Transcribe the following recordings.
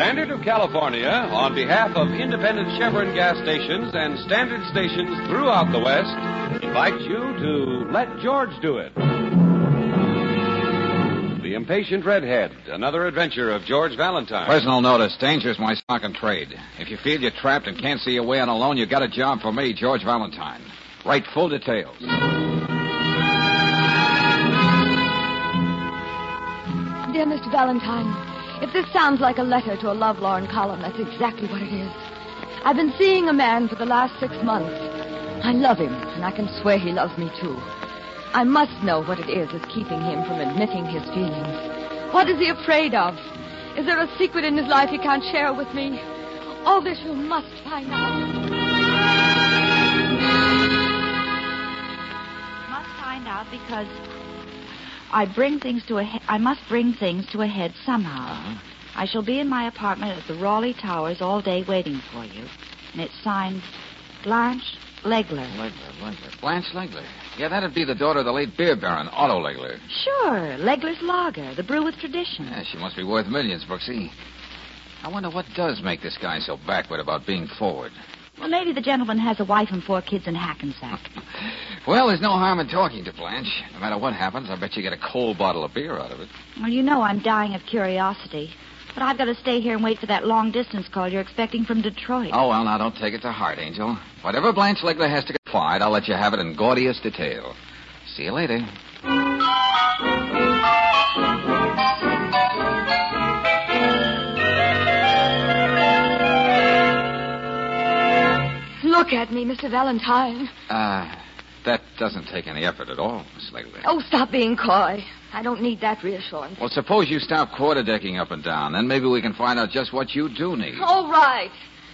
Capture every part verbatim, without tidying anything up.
Standard of California, on behalf of independent Chevron gas stations and standard stations throughout the West, invites you to Let George Do It. The Impatient Redhead, another adventure of George Valentine. Personal notice, danger's my stock and trade. If you feel you're trapped and can't see your way on alone, you got a job for me, George Valentine. Write full details. Dear Mister Valentine, if this sounds like a letter to a lovelorn column, that's exactly what it is. I've been seeing a man for the last six months. I love him, and I can swear he loves me, too. I must know what it is that's keeping him from admitting his feelings. What is he afraid of? Is there a secret in his life he can't share with me? All this you must find out. Must find out because I bring things to a he- I must bring things to a head somehow. Uh-huh. I shall be in my apartment at the Raleigh Towers all day waiting for you. And it's signed Blanche Legler. Legler, Legler. Blanche Legler. Yeah, that'd be the daughter of the late beer baron, Otto Legler. Sure, Legler's Lager, the brew with tradition. Yeah, she must be worth millions, Brooksy. I wonder what does make this guy so backward about being forward. Well, maybe the gentleman has a wife and four kids in Hackensack. Well, there's no harm in talking to Blanche. No matter what happens, I bet you get a cold bottle of beer out of it. Well, you know I'm dying of curiosity. But I've got to stay here and wait for that long-distance call you're expecting from Detroit. Oh, well, now, don't take it to heart, Angel. Whatever Blanche Legler has to confide, I'll let you have it in gaudiest detail. See you later. Look at me, Mister Valentine. Uh, that doesn't take any effort at all, Miss Legler. Oh, stop being coy. I don't need that reassurance. Well, suppose you stop quarter-decking up and down. Then maybe we can find out just what you do need. All right.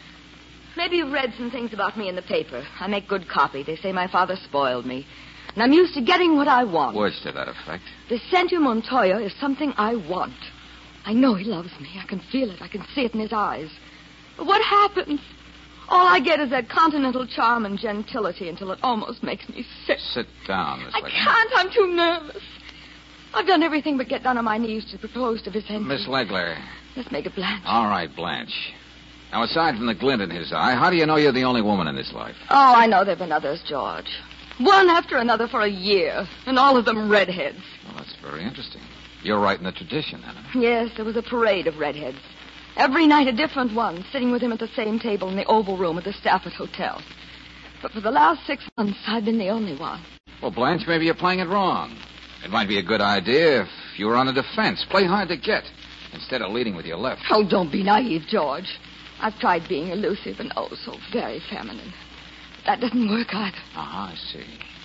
Maybe you've read some things about me in the paper. I make good copy. They say my father spoiled me. And I'm used to getting what I want. Words to that effect. Vicente Montoya is something I want. I know he loves me. I can feel it. I can see it in his eyes. But what happens? All I get is that continental charm and gentility until it almost makes me sick. Sit down, Miss I Legler. can't. I'm too nervous. I've done everything but get down on my knees to propose to Vicente. Miss Legler. Let's make it Blanche. All right, Blanche. Now, aside from the glint in his eye, how do you know you're the only woman in his life? Oh, I know there have been others, George. One after another for a year, and all of them redheads. Well, that's very interesting. You're right in the tradition, then. Yes, there was a parade of redheads. Every night a different one, sitting with him at the same table in the Oval Room at the Stafford Hotel. But for the last six months, I've been the only one. Well, Blanche, maybe you're playing it wrong. It might be a good idea if you were on the defense. Play hard to get, instead of leading with your left. Oh, don't be naive, George. I've tried being elusive and oh, so very feminine. That doesn't work either. Ah, I see.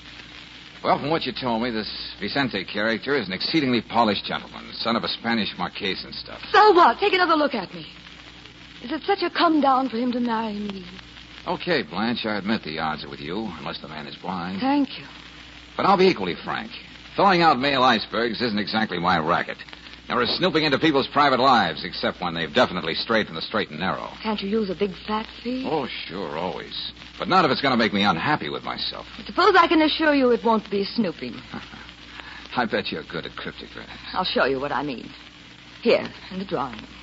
Well, from what you told me, this Vicente character is an exceedingly polished gentleman, son of a Spanish marquess and stuff. So what? Take another look at me. Is it such a come down for him to marry me? Okay, Blanche, I admit the odds are with you, unless the man is blind. Thank you. But I'll be equally frank. Throwing out male icebergs isn't exactly my racket. Nor is snooping into people's private lives, except when they've definitely strayed from the straight and narrow. Can't you use a big fat fee? Oh, sure, always. But not if it's going to make me unhappy with myself. Suppose I can assure you it won't be snooping. I bet you're good at cryptograms. I'll show you what I mean. Here, in the drawing room.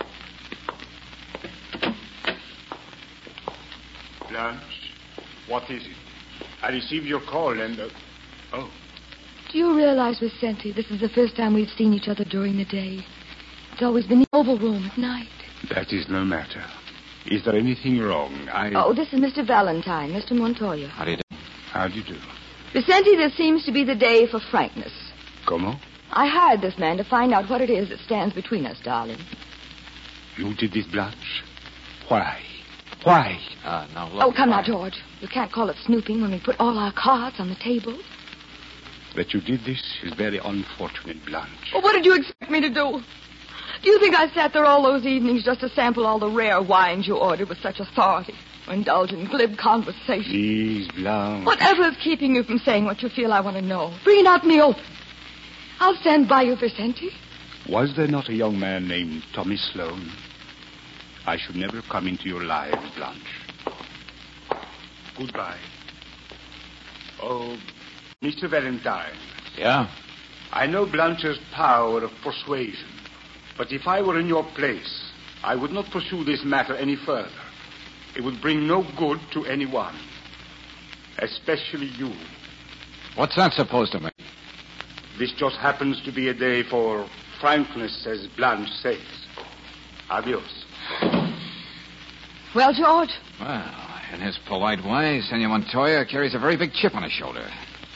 Blanche, what is it? I received your call and... Uh... Oh. Do you realize, Vicente, this is the first time we've seen each other during the day? It's always been the Oval Room at night. That is no matter. Is there anything wrong? I... Oh, this is Mister Valentine, Mister Montoya. How do you do? How do you do? Vicente, this seems to be the day for frankness. Como? I hired this man to find out what it is that stands between us, darling. You did this, Blanche? Why? Why? Uh, now, look... Oh, come now, George. You can't call it snooping when we put all our cards on the table. That you did this is very unfortunate, Blanche. Well, what did you expect me to do? Do you think I sat there all those evenings just to sample all the rare wines you ordered with such authority? Or indulge in glib conversation? Please, Blanche. Whatever is keeping you from saying what you feel I want to know, bring it out in the open. I'll stand by you, Vicente. Was there not a young man named Tommy Sloan? I should never come into your lives, Blanche. Goodbye. Oh, Mister Valentine. Yeah? I know Blanche's power of persuasion, but if I were in your place, I would not pursue this matter any further. It would bring no good to anyone. Especially you. What's that supposed to mean? This just happens to be a day for frankness, as Blanche says. Adios. Well, George? Well, in his polite way, Senor Montoya carries a very big chip on his shoulder.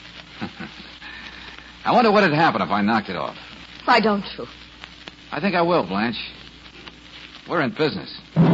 I wonder what would happen if I knocked it off. Why don't you? I think I will, Blanche. We're in business.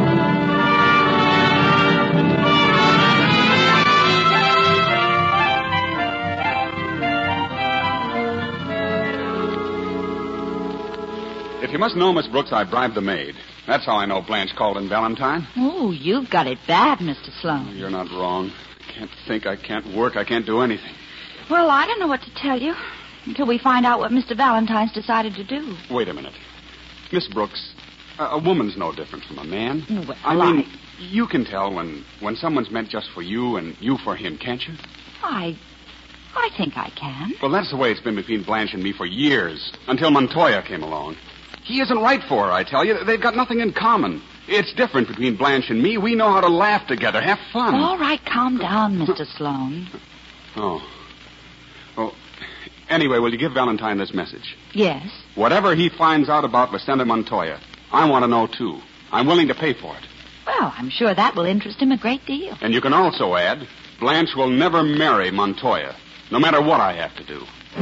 If you must know, Miss Brooks, I bribed the maid. That's how I know Blanche called in Valentine. Oh, you've got it bad, Mister Sloan. You're not wrong. I can't think, I can't work, I can't do anything. Well, I don't know what to tell you until we find out what Mister Valentine's decided to do. Wait a minute. Miss Brooks, a, a woman's no different from a man. Well, I mean, you can tell when, when someone's meant just for you and you for him, can't you? I... I think I can. Well, that's the way it's been between Blanche and me for years, until Montoya came along. He isn't right for her, I tell you. They've got nothing in common. It's different between Blanche and me. We know how to laugh together, have fun. All right, calm down, Mister Sloan. Oh. Well, anyway, will you give Valentine this message? Yes. Whatever he finds out about Vicente Montoya, I want to know, too. I'm willing to pay for it. Well, I'm sure that will interest him a great deal. And you can also add, Blanche will never marry Montoya, no matter what I have to do.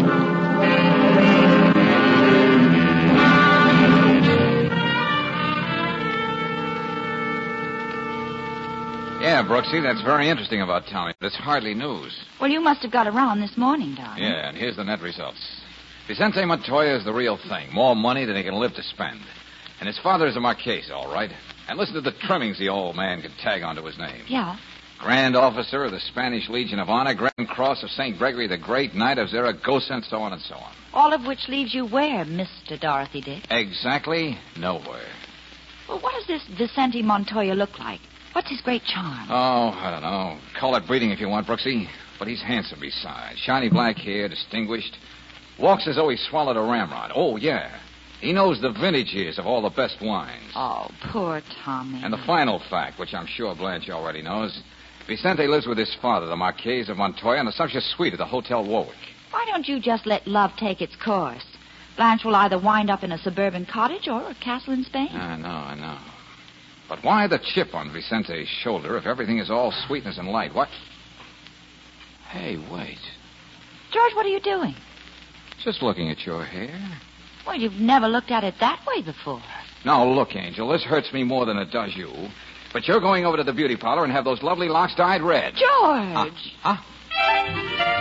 Yeah, Brooksy, that's very interesting about Tommy, but it's hardly news. Well, you must have got around this morning, darling. Yeah, and here's the net results. Vicente Montoya is the real thing. More money than he can live to spend. And his father is a Marquez, all right. And listen to the trimmings the old man could tag onto his name. Yeah. Grand Officer of the Spanish Legion of Honor, Grand Cross of Saint Gregory the Great, Knight of Zaragoza, and so on and so on. All of which leaves you where, Mister Dorothy Dick? Exactly nowhere. Well, what does this Vicente Montoya look like? What's his great charm? Oh, I don't know. Call it breeding if you want, Brooksy. But he's handsome besides. Shiny black hair, distinguished. Walks as though he swallowed a ramrod. Oh, yeah. He knows the vintage years of all the best wines. Oh, poor Tommy. And the final fact, which I'm sure Blanche already knows, Vicente lives with his father, the Marquez of Montoya, in a sumptuous suite at the Hotel Warwick. Why don't you just let love take its course? Blanche will either wind up in a suburban cottage or a castle in Spain. I know, I know. But why the chip on Vicente's shoulder if everything is all sweetness and light? What? Hey, wait. George, what are you doing? Just looking at your hair. Well, you've never looked at it that way before. Now, look, Angel, this hurts me more than it does you. But you're going over to the beauty parlor and have those lovely locks dyed red. George! Huh? huh?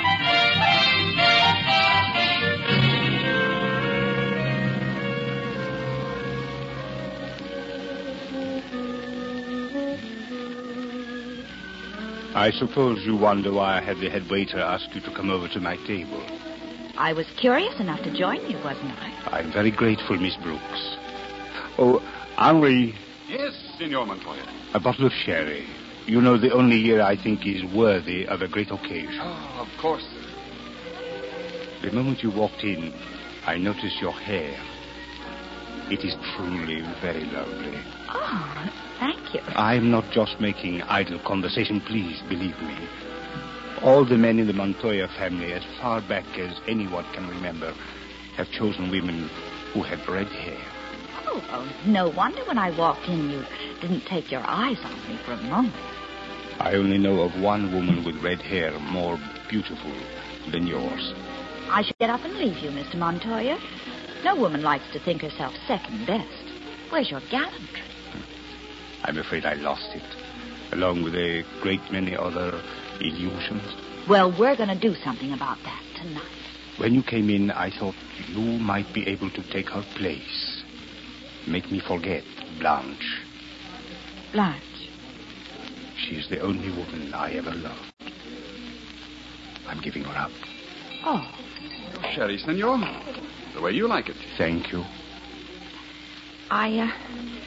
I suppose you wonder why I had the head waiter ask you to come over to my table. I was curious enough to join you, wasn't I? I'm very grateful, Miss Brooks. Oh, Henri. Yes, Senor Montoya. A bottle of sherry. You know, the only year I think is worthy of a great occasion. Oh, of course. The moment you walked in, I noticed your hair. It is truly very lovely. Oh, thank you. I'm not just making idle conversation, please believe me. All the men in the Montoya family, as far back as anyone can remember, have chosen women who have red hair. Oh, well, no wonder when I walked in you didn't take your eyes off me for a moment. I only know of one woman with red hair more beautiful than yours. I should get up and leave you, Mister Montoya. No woman likes to think herself second best. Where's your gallantry? I'm afraid I lost it, along with a great many other illusions. Well, we're going to do something about that tonight. When you came in, I thought you might be able to take her place. Make me forget Blanche. Blanche? She's the only woman I ever loved. I'm giving her up. Oh. Sherry, senor. The way you like it. Thank you. I, uh...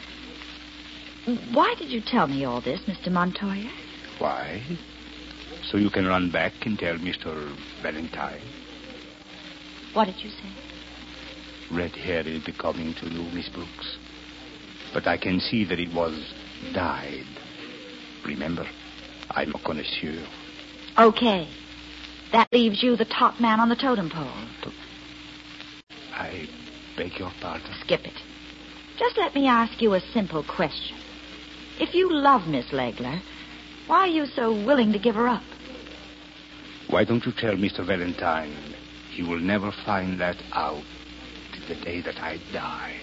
Why did you tell me all this, Mister Montoya? Why? So you can run back and tell Mister Valentine. What did you say? Red hair is becoming to you, Miss Brooks. But I can see that it was dyed. Remember, I'm a connoisseur. Okay. That leaves you the top man on the totem pole. I beg your pardon. Skip it. Just let me ask you a simple question. If you love Miss Legler, why are you so willing to give her up? Why don't you tell Mister Valentine he will never find that out till the day that I die?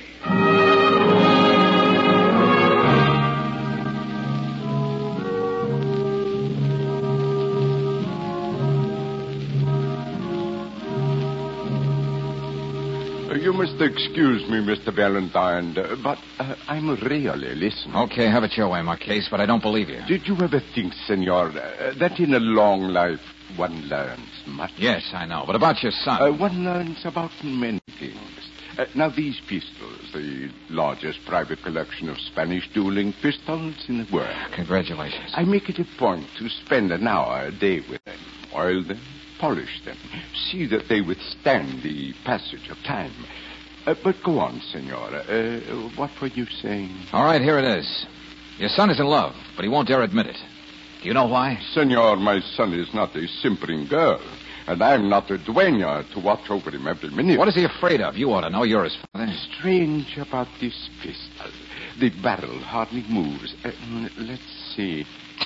You must excuse me, Mister Valentine, uh, but uh, I'm really listening. Okay, have it your way, Marquise, but I don't believe you. Did you ever think, senor, uh, that in a long life one learns much? Yes, I know, but about your son. Uh, one learns about many things. Uh, now, these pistols, the largest private collection of Spanish dueling pistols in the world. Congratulations. I make it a point to spend an hour a day with them, oil them, polish them, see that they withstand the passage of time. Uh, but go on, senor. Uh, what were you saying? All right, here it is. Your son is in love, but he won't dare admit it. Do you know why? Senor, my son is not a simpering girl, and I'm not a dueña to watch over him every minute. What is he afraid of? You ought to know. You're his father. Strange about this pistol. The barrel hardly moves. Uh, let's see.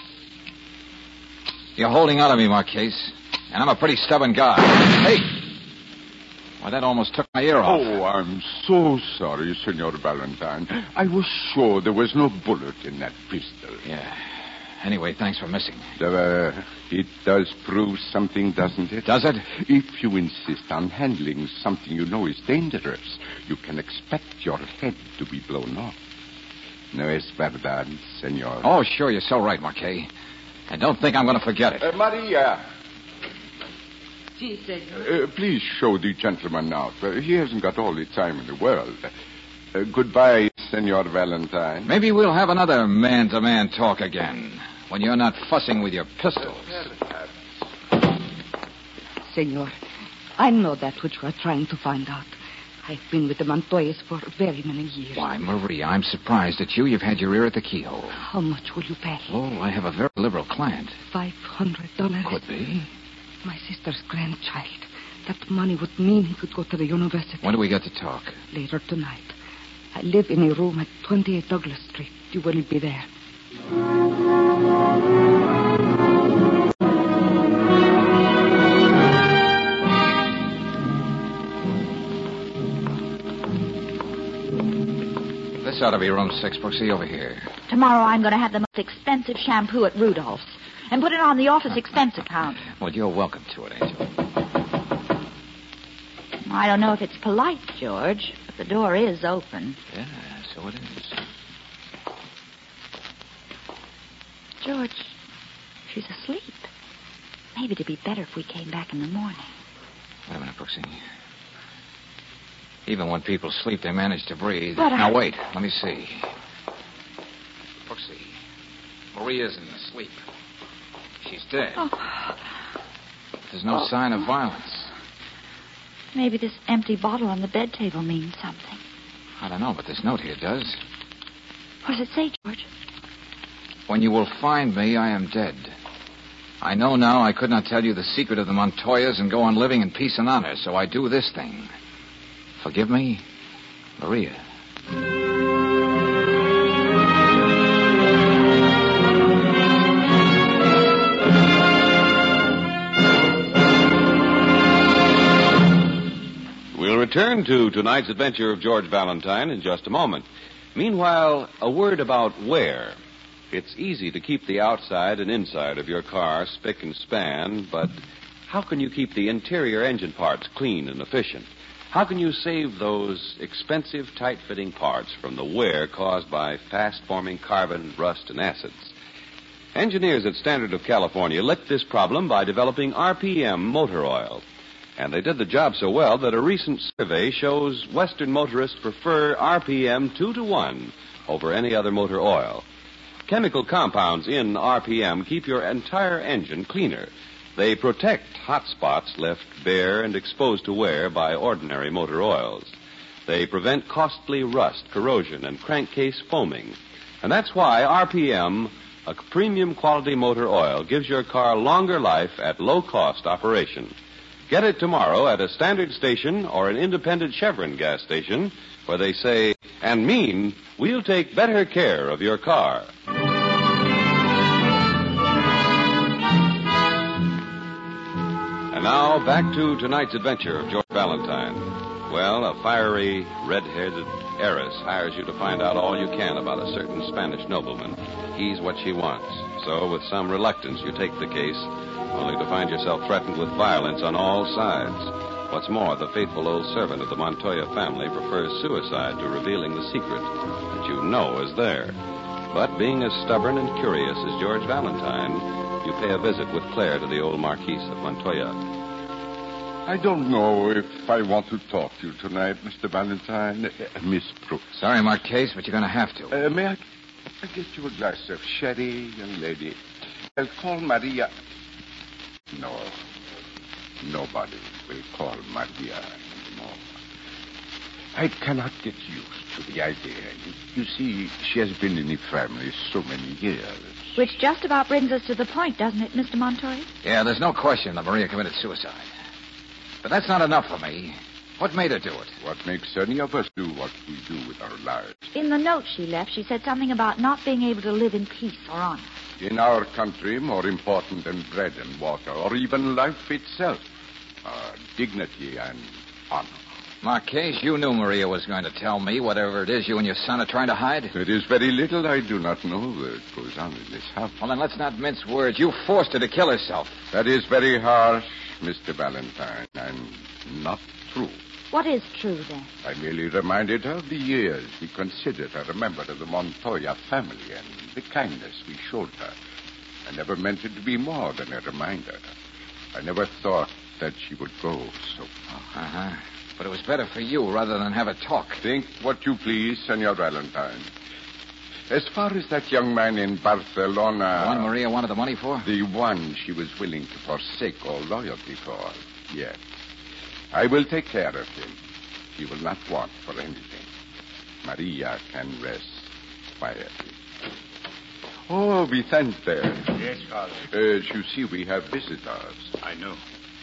You're holding out on me, Marquise. And I'm a pretty stubborn guy. Hey! Why, that almost took my ear off. Oh, I'm so sorry, Senor Valentine. I was sure there was no bullet in that pistol. Yeah. Anyway, thanks for missing. Uh, it does prove something, doesn't it? Does it? If you insist on handling something you know is dangerous, you can expect your head to be blown off. No es verdad, senor. Oh, sure, you're so right, Marquis. And don't think I'm going to forget it. Uh, Maria. Si, senor. Uh, please show the gentleman out. Uh, he hasn't got all the time in the world. Uh, goodbye, Senor Valentine. Maybe we'll have another man-to-man talk again, when you're not fussing with your pistols. Senor, I know that which you are trying to find out. I've been with the Montoyas for very many years. Why, Maria, I'm surprised at you. You've had your ear at the keyhole. How much will you pay? Oh, I have a very liberal client. Five hundred dollars. Could be. My sister's grandchild. That money would mean he could go to the university. When do we get to talk? Later tonight. I live in a room at twenty-eight Douglas Street. You will be there. This ought to be room six. Brooksy, over here. Tomorrow I'm going to have the most expensive shampoo at Rudolph's and put it on the office expense account. Well, you're welcome to it, Angel. I don't know if it's polite, George, but the door is open. Yeah, so it is. George, she's asleep. Maybe it'd be better if we came back in the morning. Wait a minute, Brooksy. Even when people sleep, they manage to breathe. But I... Now, wait. Let me see. Brooksy, Maria's asleep. She's dead. Oh. There's no oh. sign of violence. Maybe this empty bottle on the bed table means something. I don't know, but this note here does. What does it say, George? When you will find me, I am dead. I know now I could not tell you the secret of the Montoyas and go on living in peace and honor, so I do this thing. Forgive me, Maria. We'll return to tonight's adventure of George Valentine in just a moment. Meanwhile, a word about wear. It's easy to keep the outside and inside of your car spick and span, but how can you keep the interior engine parts clean and efficient? How can you save those expensive, tight-fitting parts from the wear caused by fast-forming carbon, rust, and acids? Engineers at Standard of California licked this problem by developing R P M motor oil. And they did the job so well that a recent survey shows Western motorists prefer R P M two to one over any other motor oil. Chemical compounds in R P M keep your entire engine cleaner. They protect hot spots left bare and exposed to wear by ordinary motor oils. They prevent costly rust, corrosion, and crankcase foaming. And that's why R P M, a premium quality motor oil, gives your car longer life at low-cost operation. Get it tomorrow at a standard station or an independent Chevron gas station where they say and mean, we'll take better care of your car. And now, back to tonight's adventure of George Valentine. Well, a fiery, red-headed heiress hires you to find out all you can about a certain Spanish nobleman. He's what she wants. So, with some reluctance, you take the case, only to find yourself threatened with violence on all sides. What's more, the faithful old servant of the Montoya family prefers suicide to revealing the secret that you know is there. But being as stubborn and curious as George Valentine, you pay a visit with Claire to the old Marquise of Montoya. I don't know if I want to talk to you tonight, Mister Valentine. Uh, Miss Brooks. Sorry, Marquise, but you're going to have to. Uh, may I, I get you a glass of sherry, young lady? I'll call Maria. No, nobody will call Maria anymore. I cannot get used to the idea. You, you see, she has been in the family so many years. Which just about brings us to the point, doesn't it, Mister Montoya? Yeah, there's no question that Maria committed suicide. But that's not enough for me. What made her do it? What makes any of us do what we do with our lives? In the note she left, she said something about not being able to live in peace or honor. In our country, more important than bread and water, or even life itself, are dignity and honor. Marquise, you knew Maria was going to tell me whatever it is you and your son are trying to hide. There is very little I do not know that goes on in this house. Well, then let's not mince words. You forced her to kill herself. That is very harsh, Mister Valentine, and not true. What is true, then? I merely reminded her of the years we considered her a member of the Montoya family and the kindness we showed her. I never meant it to be more than a reminder. I never thought that she would go so far. Uh-huh. But it was better for you rather than have a talk. Think what you please, Senor Valentine. As far as that young man in Barcelona... The one Maria wanted the money for? The one she was willing to forsake all loyalty for, yes. I will take care of him. He will not want for anything. Maria can rest quietly. Oh, Vicente. Yes, Father. As you see, we have visitors. I know.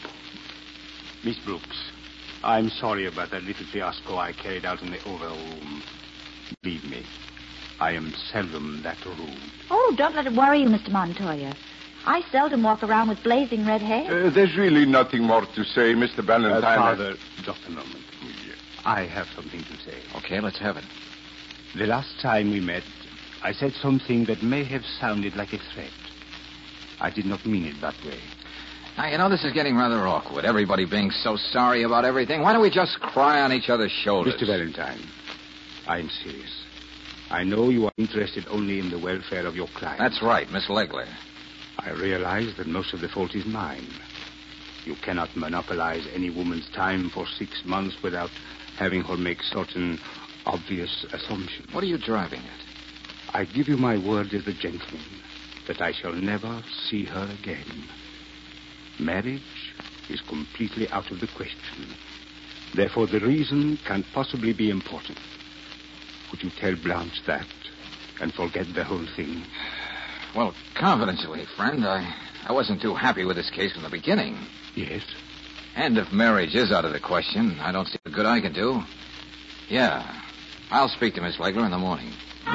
Miss Brooks, I'm sorry about that little fiasco I carried out in the Oval Room. Believe me, I am seldom that rude. Oh, don't let it worry you, Mister Montoya. I seldom walk around with blazing red hair. Uh, there's really nothing more to say, Mister Valentine. Uh, Father, Doctor Norman, I have something to say. Okay, let's have it. The last time we met, I said something that may have sounded like a threat. I did not mean it that way. Now, you know, this is getting rather awkward. Everybody being so sorry about everything. Why don't we just cry on each other's shoulders? Mister Valentine, I'm serious. I know you are interested only in the welfare of your client. That's right, Miss Legler. I realize that most of the fault is mine. You cannot monopolize any woman's time for six months without having her make certain obvious assumptions. What are you driving at? I give you my word as a gentleman that I shall never see her again. Marriage is completely out of the question. Therefore, the reason can't possibly be important. Would you tell Blanche that and forget the whole thing? Well, confidentially, friend, I, I wasn't too happy with this case from the beginning. Yes? And if marriage is out of the question, I don't see what good I can do. Yeah, I'll speak to Miss Legler in the morning.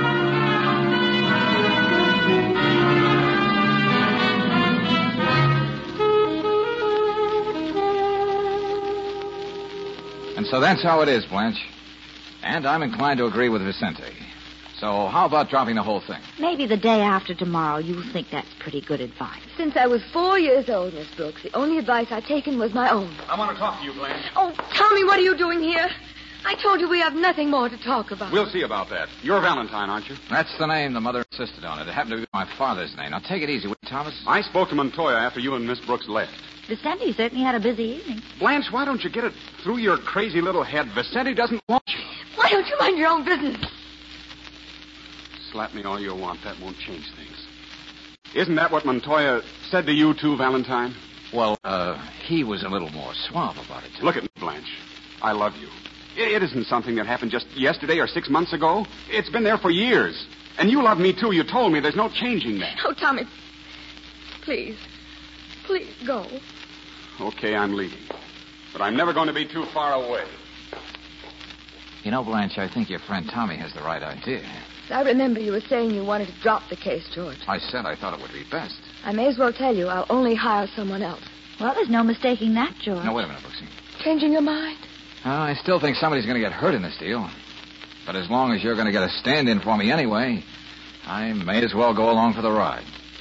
And so that's how it is, Blanche. And I'm inclined to agree with Vicente. So how about dropping the whole thing? Maybe the day after tomorrow. You think that's pretty good advice. Since I was four years old, Miss Brooks, the only advice I've taken was my own. I want to talk to you, Blanche. Oh, tell me, what are you doing here? I told you we have nothing more to talk about. We'll see about that. You're Valentine, aren't you? That's the name the mother insisted on. It happened to be my father's name. Now, take it easy, will you, Thomas? I spoke to Montoya after you and Miss Brooks left. Vicente certainly had a busy evening. Blanche, why don't you get it through your crazy little head? Vicente doesn't want you. Why don't you mind your own business? Slap me all you want. That won't change things. Isn't that what Montoya said to you, too, Valentine? Well, uh, he was a little more suave about it, too. Look at me, Blanche. I love you. It, it isn't something that happened just yesterday or six months ago. It's been there for years. And you love me, too. You told me there's no changing that. Oh, Tommy, please. Please go. Okay, I'm leaving. But I'm never going to be too far away. You know, Blanche, I think your friend Tommy has the right idea. I remember you were saying you wanted to drop the case, George. I said I thought it would be best. I may as well tell you I'll only hire someone else. Well, there's no mistaking that, George. Now, wait a minute, Brooksy. Changing your mind? Uh, I still think somebody's going to get hurt in this deal. But as long as you're going to get a stand-in for me anyway, I may as well go along for the ride.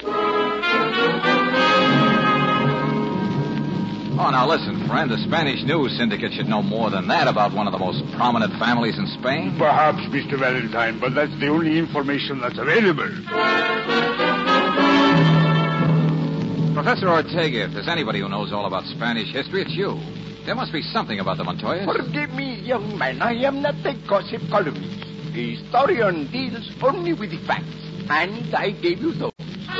Oh, now listen, friend. The Spanish news syndicate should know more than that about one of the most prominent families in Spain. Perhaps, Mister Valentine, but that's the only information that's available. Professor Ortega, if there's anybody who knows all about Spanish history, it's you. There must be something about the Montoyas. Forgive me, young man. I am not a gossip columnist. A historian deals only with the facts. And I gave you those.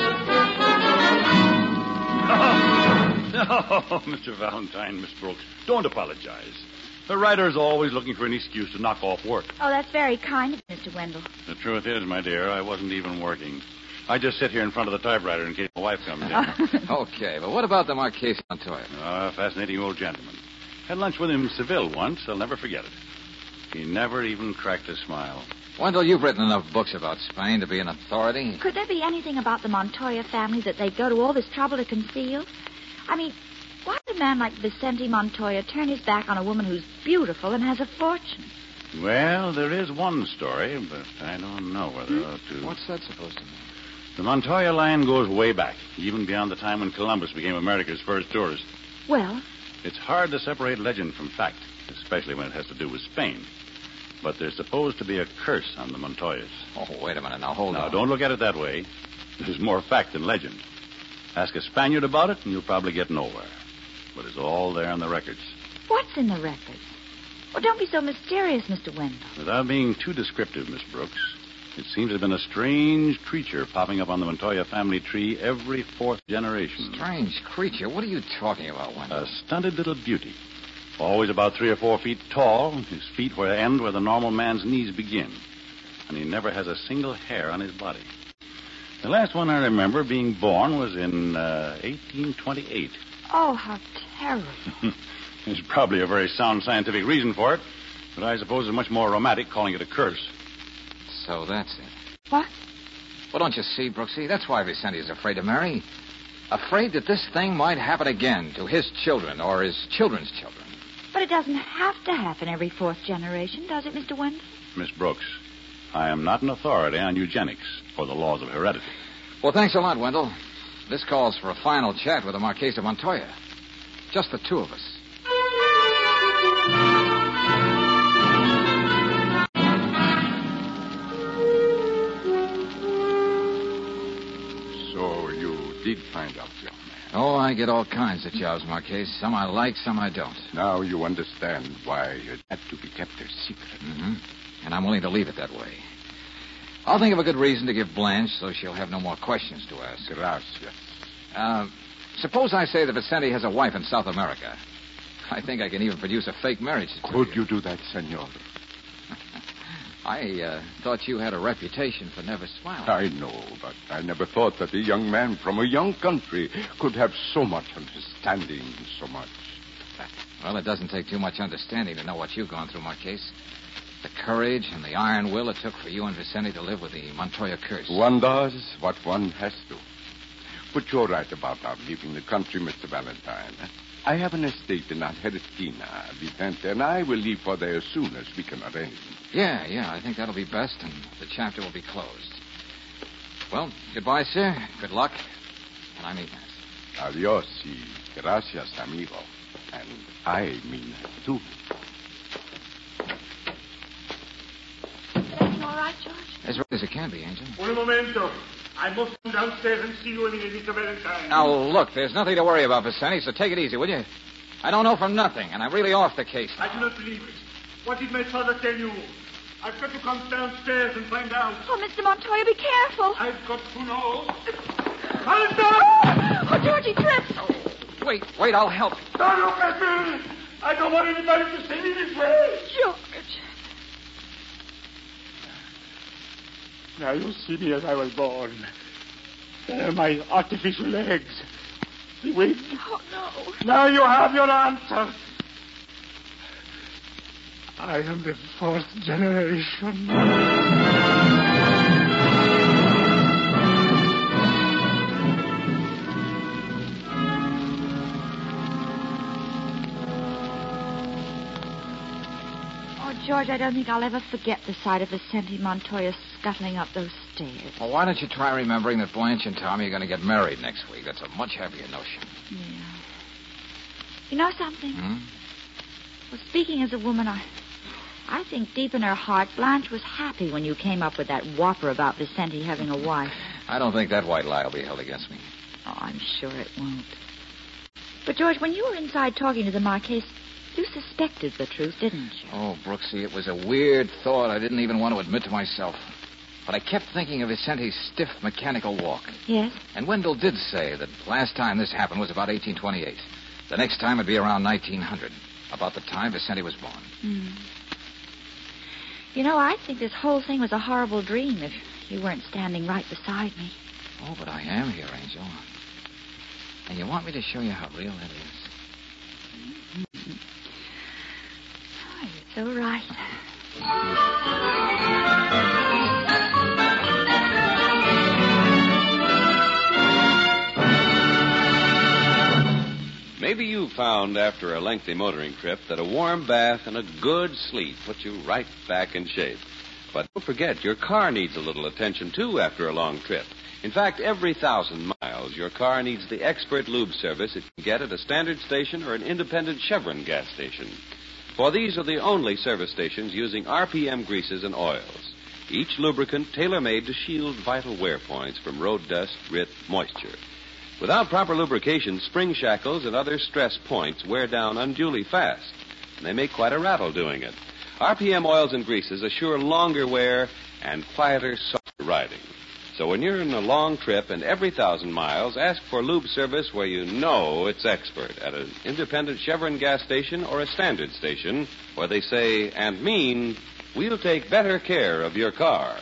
No, Mister Valentine, Miss Brooks, don't apologize. The writer's always looking for an excuse to knock off work. Oh, that's very kind of Mister Wendell. The truth is, my dear, I wasn't even working. I just sit here in front of the typewriter in case my wife comes in. Okay, but what about the Marquis Montoya? Ah, fascinating old gentleman. Had lunch with him in Seville once. I'll never forget it. He never even cracked a smile. Wendell, you've written enough books about Spain to be an authority. Could there be anything about the Montoya family that they'd go to all this trouble to conceal? I mean, why would a man like Vicente Montoya turn his back on a woman who's beautiful and has a fortune? Well, there is one story, but I don't know whether I ought to... What's that supposed to mean? The Montoya line goes way back, even beyond the time when Columbus became America's first tourist. Well? It's hard to separate legend from fact, especially when it has to do with Spain. But there's supposed to be a curse on the Montoyas. Oh, wait a minute. Now, hold now, on. Now, don't look at it that way. There's more fact than legend. Ask a Spaniard about it, and you'll probably get nowhere. But it's all there in the records. What's in the records? Well, don't be so mysterious, Mister Wendell. Without being too descriptive, Miss Brooks, it seems there's been a strange creature popping up on the Montoya family tree every fourth generation. Strange creature? What are you talking about, Wendell? A stunted little beauty. Always about three or four feet tall. His feet will end where the normal man's knees begin. And he never has a single hair on his body. The last one I remember being born was in uh, eighteen twenty-eight. Oh, how terrible. There's probably a very sound scientific reason for it, but I suppose it's much more romantic calling it a curse. So that's it. What? Well, don't you see, Brooksy? That's why Vicente is afraid to marry. Afraid that this thing might happen again to his children or his children's children. But it doesn't have to happen every fourth generation, does it, Mister Wendell? Miss Brooks, I am not an authority on eugenics or the laws of heredity. Well, thanks a lot, Wendell. This calls for a final chat with the Marquis of Montoya. Just the two of us. So you did find out, young man. Oh, I get all kinds of jobs, Marquis. Some I like, some I don't. Now you understand why it had to be kept a secret. Mm-hmm. And I'm willing to leave it that way. I'll think of a good reason to give Blanche so she'll have no more questions to ask. Gracias. Uh, suppose I say that Vicente has a wife in South America. I think I can even produce a fake marriage certificate. Could you do that, senor? I uh, thought you had a reputation for never smiling. I know, but I never thought that a young man from a young country could have so much understanding, so much. Well, it doesn't take too much understanding to know what you've gone through, Marquis. The courage and the iron will it took for you and Vicente to live with the Montoya curse. One does what one has to. But you're right about our leaving the country, Mister Valentine. I have an estate in Argentina, Vicente, and I will leave for there as soon as we can arrange. Yeah, yeah, I think that'll be best, and the chapter will be closed. Well, goodbye, sir. Good luck. And I mean that. Adios y gracias, amigo. And I mean that, too. Everything all right, George? As right as it can be, Angel. Un momento. I must come downstairs and see you in Mister Valentine. Now, look, there's nothing to worry about, Vicente, so take it easy, will you? I don't know from nothing, and I'm really off the case now. I do not believe it. What did my father tell you? I've got to come downstairs and find out. Oh, Mister Montoya, be careful. I've got to know. Valentine! Oh, George, he tripped. Oh, wait, wait, I'll help. Don't look at me. I don't want anybody to see me this way. George. Now you see me as I was born. There are my artificial legs. The wig. Oh, no. Now you have your answer. I am the fourth generation. George, I don't think I'll ever forget the sight of Vicente Montoya scuttling up those stairs. Well, why don't you try remembering that Blanche and Tommy are going to get married next week? That's a much happier notion. Yeah. You know something? Hmm? Well, speaking as a woman, I, I think deep in her heart, Blanche was happy when you came up with that whopper about Vicente having a wife. I don't think that white lie will be held against me. Oh, I'm sure it won't. But, George, when you were inside talking to the Marquess, you suspected the truth, didn't you? Oh, Brooksy, it was a weird thought I didn't even want to admit to myself. But I kept thinking of Vicente's stiff mechanical walk. Yes? And Wendell did say that last time this happened was about eighteen twenty-eight. The next time would be around nineteen hundred, about the time Vicente was born. Hmm. You know, I think this whole thing was a horrible dream if you weren't standing right beside me. Oh, but I am here, Angel. And you want me to show you how real that is? Mm-hmm. Oh, you're so right. Maybe you found after a lengthy motoring trip that a warm bath and a good sleep put you right back in shape. But don't forget, your car needs a little attention, too, after a long trip. In fact, every thousand miles, your car needs the expert lube service it can get at a standard station or an independent Chevron gas station. For these are the only service stations using R P M greases and oils, each lubricant tailor-made to shield vital wear points from road dust, grit, moisture. Without proper lubrication, spring shackles and other stress points wear down unduly fast, and they make quite a rattle doing it. R P M oils and greases assure longer wear and quieter, softer riding. So when you're in a long trip and every thousand miles, ask for lube service where you know it's expert, at an independent Chevron gas station or a standard station, where they say and mean, we'll take better care of your car.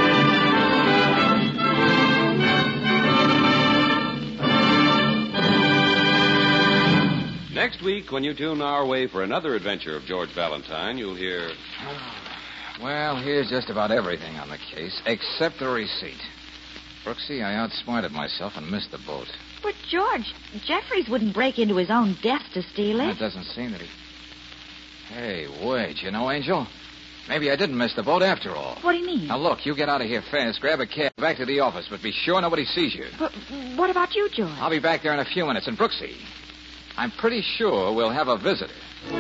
Next week, when you tune our way for another adventure of George Valentine, you'll hear... Well, here's just about everything on the case, except the receipt. Brooksy, I outsmarted myself and missed the boat. But, George, Jeffries wouldn't break into his own desk to steal it. It doesn't seem that he... Hey, wait, you know, Angel? Maybe I didn't miss the boat after all. What do you mean? Now, look, you get out of here fast, grab a cab, back to the office, but be sure nobody sees you. But what about you, George? I'll be back there in a few minutes. And, Brooksy, I'm pretty sure we'll have a visitor.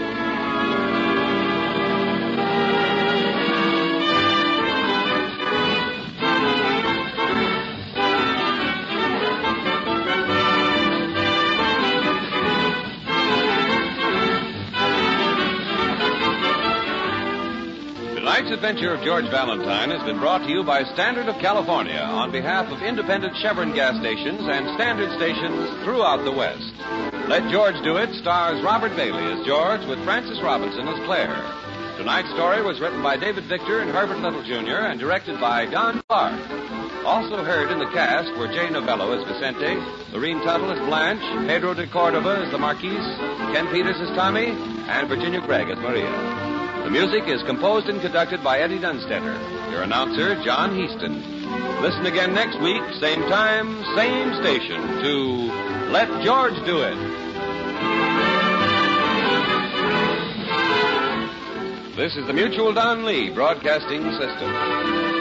Tonight's adventure of George Valentine has been brought to you by Standard of California on behalf of independent Chevron gas stations and standard stations throughout the West. Let George Do It stars Robert Bailey as George with Francis Robinson as Claire. Tonight's story was written by David Victor and Herbert Little Junior and directed by Don Clark. Also heard in the cast were Jay Novello as Vicente, Lorene Tuttle as Blanche, Pedro de Cordova as the Marquise, Ken Peters as Tommy, and Virginia Gregg as Maria. The music is composed and conducted by Eddie Dunstetter. Your announcer, John Heaston. Listen again next week, same time, same station, to Let George Do It. This is the Mutual Don Lee Broadcasting System.